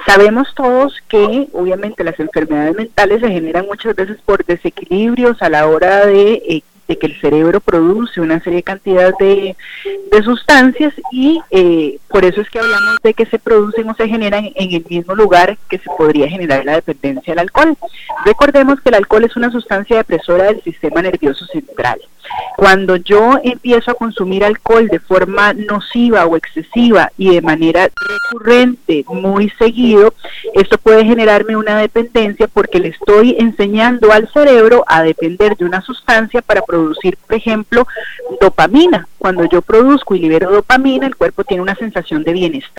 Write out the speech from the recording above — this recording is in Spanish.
Sabemos todos que obviamente las enfermedades mentales se generan muchas veces por desequilibrios a la hora de que el cerebro produce una serie de cantidad de sustancias y por eso es que hablamos de que se producen o se generan en el mismo lugar que se podría generar la dependencia del alcohol. Recordemos que el alcohol es una sustancia depresora del sistema nervioso central. Cuando yo empiezo a consumir alcohol de forma nociva o excesiva y de manera recurrente, muy seguido, esto puede generarme una dependencia porque le estoy enseñando al cerebro a depender de una sustancia para producir, por ejemplo, dopamina. Cuando yo produzco y libero dopamina, el cuerpo tiene una sensación de bienestar.